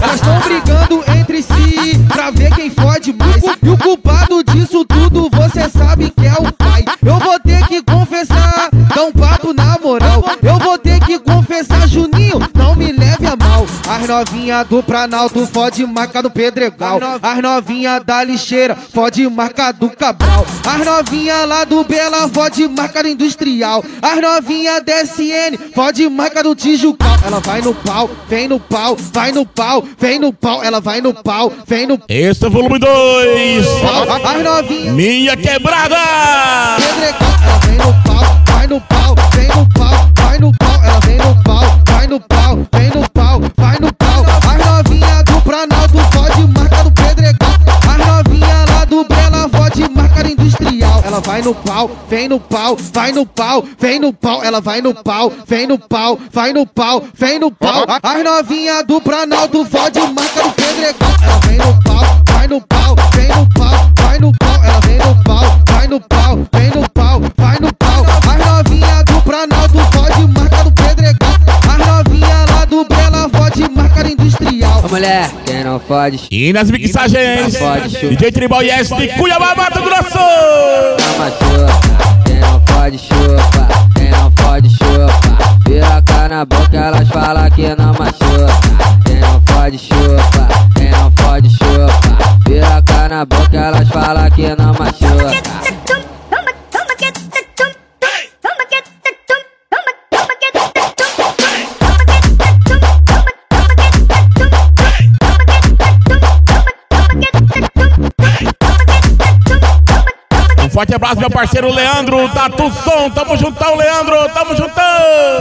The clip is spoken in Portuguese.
Elas tão brigando entre si pra ver quem fode mais. E o culpado disso tudo você sabe que é o pai. Eu vou ter que confessar, dá um papo na moral. Eu vou ter que confessar, Juninho, não me leve a mal. As novinha do Planalto fode marca do Pedregal. As novinha da lixeira fode marca do Cabral. As novinha lá do Bela fode marca do Industrial. As novinha da SN fode marca do Tijucal. Ela vai no pau, vem no pau, vai no pau, vem no pau. Ela vai no pau, vem no pau. Esse é o volume 2. As novinha Minha Quebrada. Pedregal. Ela vem no pau, vai no pau, vem no pau, vai no pau. Ela vem no pau, vai no pau, vem no pau, vai no pau. As novinha do Planalto fode marca do Pedregal. As novinha lá do Bela fode marca do Industrial. Ela vai no pau, vem no pau, vai no pau, vem no pau. Ela vai no pau, vem no pau, vai no pau, vem no pau. As novinha do Planalto fode marca do Pedregal. Ela vem no pau, vai no pau, vem no pau, vai no pau. Ela vem no pau, vai no pau, vem no pau, vai no pau. As novinha do Planalto fode marca do Pedregal. As novinha lá do Bela fode marca do Industrial. Ô mulher, quem não fode, E nas mixagens, DJ Tribal Yes de Cuiabá, Mato Grosso. chama chupa. Quem não fode, chupa. Quem não fode, chupa. Piroca na boca, elas falam que não machuca. Quem não fode, chupa. Quem não fode, chupa. Piroca na boca, elas falam que não machuca. Um forte abraço, meu parceiro Leandro, Tatu Som. Tamo juntão, Leandro. Tamo juntão.